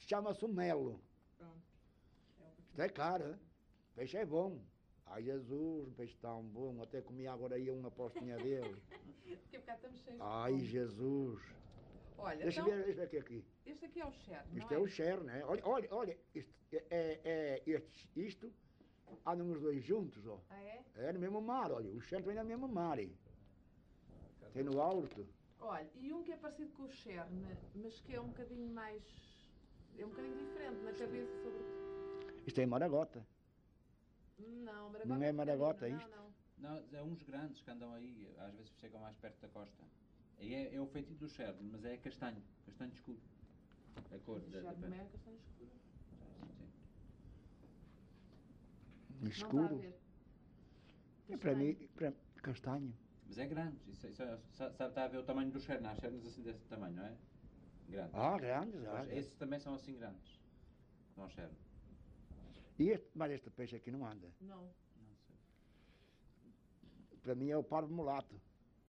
chama-se o melo. Pronto. É o que Isto é caro, hein? O peixe é bom. Ai, Jesus, o peixe tão bom. Até comi agora aí uma postinha dele. Daqui a bocado estamos cheios de Ai, fome. Jesus. Olha, Deixa então, eu ver, deixa eu ver aqui. este aqui é o Cher, não Isto é o Cher, né? Olha, isto andam os dois juntos, ó. Ah, é? É no mesmo mar, olha. O Cher também é no mesmo mar. Hein? Tem no alto. Olha, e um que é parecido com o Cher, mas que é um bocadinho mais... É um bocadinho diferente na cabeça sobre... Isto é Maragota. Não, Maragota Não é Maragota pequenino, isto? Não. Não, é uns grandes que andam aí, às vezes chegam mais perto da costa. E é o feitiço do Cher, mas é castanho escuro. A cor O Cher não é castanho escuro. Sim. Não Escuro. está a ver. É para mim, castanho. Mas é grande, está a ver o tamanho do Cher, não há Chernas assim desse tamanho, não é? Grande. Ah, grandes, Pois, ah. esses também são assim grandes. Não Cher. Mas este peixe aqui não anda. Não. Não sei. Para mim é o parvo mulato.